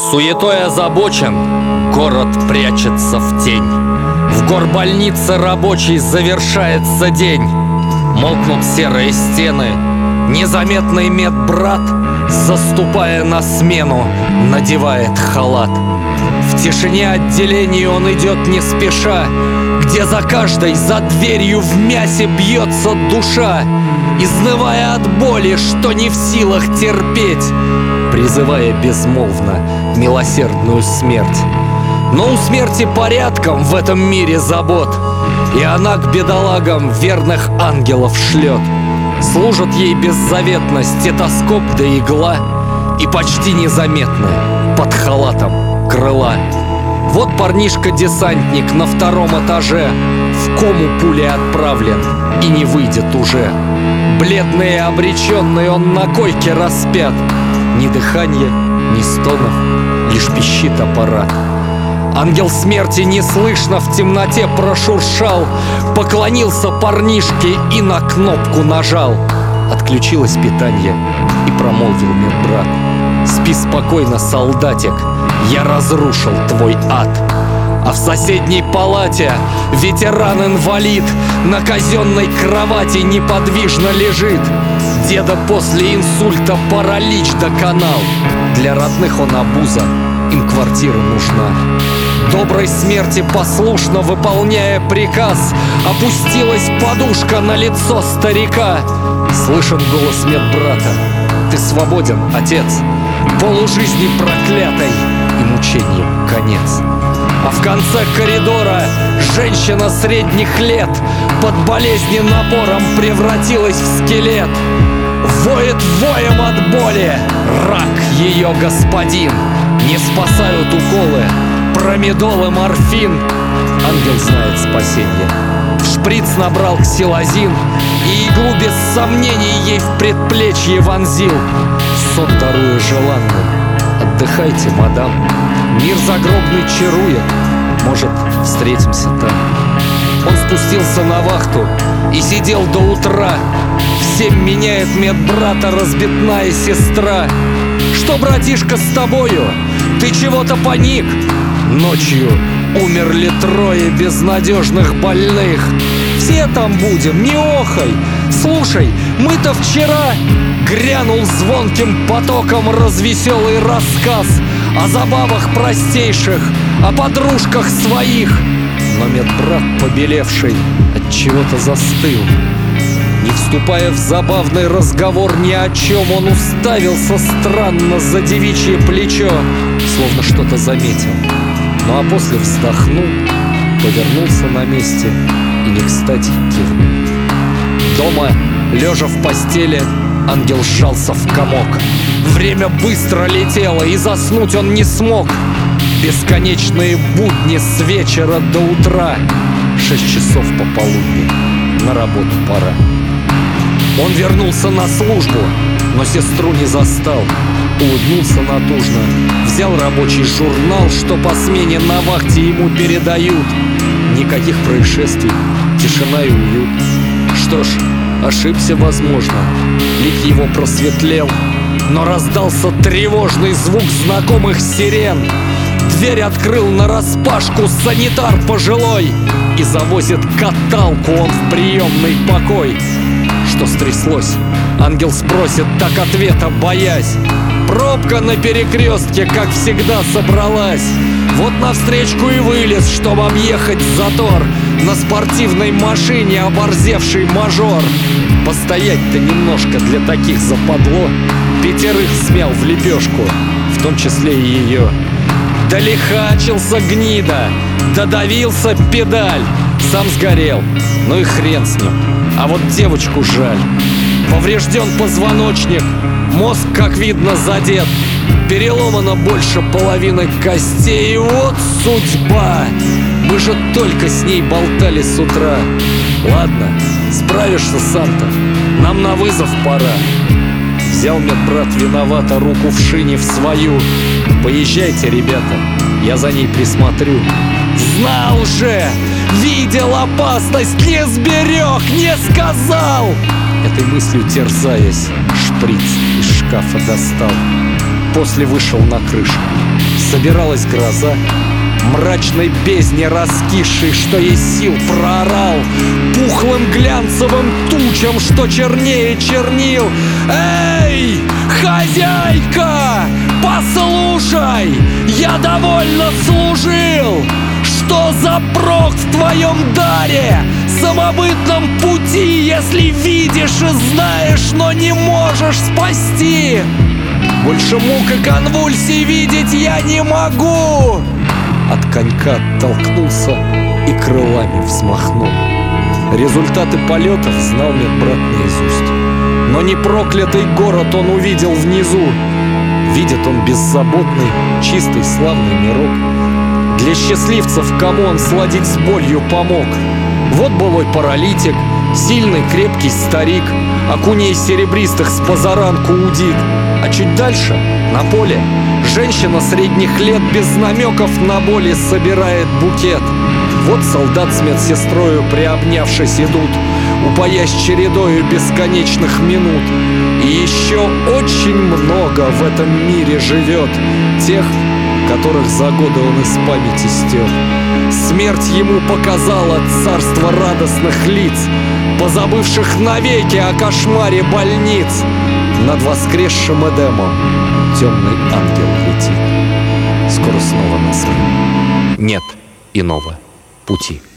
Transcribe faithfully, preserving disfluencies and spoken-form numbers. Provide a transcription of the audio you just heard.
Суетой озабочен, город прячется в тень. В горбольнице рабочий завершается день. Молкнут серые стены. Незаметный медбрат, заступая на смену, надевает халат. В тишине отделений он идет не спеша, где за каждой, за дверью в мясе бьется душа, изнывая от боли, что не в силах терпеть, призывая безмолвно милосердную смерть. Но у смерти порядком в этом мире забот, и она к бедолагам верных ангелов шлет. Служат ей беззаветно стетоскоп да игла, и почти незаметно под халатом крыла. Вот парнишка-десантник на втором этаже, в кому пули отправлен и не выйдет уже. Бледный и обреченный он на койке распят. Ни дыхания, ни стонов, лишь пищит аппарат. Ангел смерти неслышно в темноте прошуршал, поклонился парнишке и на кнопку нажал. Отключилось питание, и промолвил медбрат: «Спи спокойно, солдатик, я разрушил твой ад». А в соседней палате ветеран-инвалид на казенной кровати неподвижно лежит. Деда после инсульта паралич доконал. Для родных он обуза, им квартира нужна. Доброй смерти послушно выполняя приказ, опустилась подушка на лицо старика. Слышен голос медбрата: «Ты свободен, отец, полужизни проклятой и мучением конец». А в конце коридора женщина средних лет под болезненным напором превратилась в скелет. Воет воем от боли рак ее господин. Не спасают уколы, промедол и морфин. Ангел знает спасение. В шприц набрал ксилазин и иглу без сомнений ей в предплечье вонзил. Сон даруя желанным: «Отдыхайте, мадам, мир загробный чарует, может, встретимся там». Он спустился на вахту и сидел до утра. Всем меняет медбрата разбитная сестра. «Что, братишка, с тобою? Ты чего-то паник?» Ночью умерли трое безнадежных больных. «Все там будем, не охай! Слушай, мы-то вчера...» Грянул звонким потоком развеселый рассказ о забавах простейших, о подружках своих. Но медбрат, побелевший, от чего-то застыл. Не вступая в забавный разговор ни о чем, он уставился странно за девичье плечо, словно что-то заметил. Ну а после вздохнул, повернулся на месте и не кстати кивнул. Дома, лежа в постели, ангел сжался в комок. Время быстро летело, и заснуть он не смог. Бесконечные будни с вечера до утра. Шесть часов пополудни, на работу пора. Он вернулся на службу, но сестру не застал. Улыбнулся натужно, взял рабочий журнал, что по смене на вахте ему передают. Никаких происшествий, тишина и уют. Что ж, ошибся, возможно, лик его просветлел. Но раздался тревожный звук знакомых сирен. Дверь открыл нараспашку санитар пожилой и завозит каталку он в приемный покой. Что стряслось? Ангел спросит, так ответа боясь. Пробка на перекрестке, как всегда, собралась. Вот навстречку и вылез, чтобы объехать затор. На спортивной машине оборзевший мажор. Постоять-то немножко для таких западло. Пятерых смял в лепешку, в том числе и ее. Долихачился гнида, додавился педаль. Сам сгорел, ну и хрен с ним. А вот девочку жаль. Поврежден позвоночник, мозг, как видно, задет. Переломано больше половины костей. И вот судьба. Мы же только с ней болтали с утра. Ладно, справишься сам-то, нам на вызов пора. Взял медбрат виновато руку в шине в свою. Поезжайте, ребята, я за ней присмотрю. Знал же, видел опасность, не сберег, не сказал. Этой мыслью терзаясь, шприц из шкафа достал. после вышел на крышу. Собиралась гроза. Мрачной бездне раскисшей, что есть сил, проорал пухлым глянцевым тучам, что чернее чернил: «Эй, хозяйка, послушай, я довольно служил! Что за прок в твоем даре, самобытном пути, если видишь и знаешь, но не можешь спасти? Больше мук и конвульсий видеть я не могу!» От конька оттолкнулся и крылами взмахнул. Результаты полетов знал медбрат наизусть. Но не проклятый город он увидел внизу. Видит он беззаботный, чистый, славный мирок. Для счастливцев, кому он сладить с болью помог. Вот былой паралитик, сильный крепкий старик, окуней серебристых с позаранку удит. А чуть дальше, на поле, женщина средних лет без намеков на боли собирает букет. Вот солдат с медсестрою, приобнявшись, идут, упоясь чередою бесконечных минут. И еще очень много в этом мире живет тех, которых за годы он из памяти стер. Смерть ему показала царство радостных лиц, позабывших навеки о кошмаре больниц. Над воскресшим Эдемом темный ангел летит. Скоро снова на смену нет иного пути.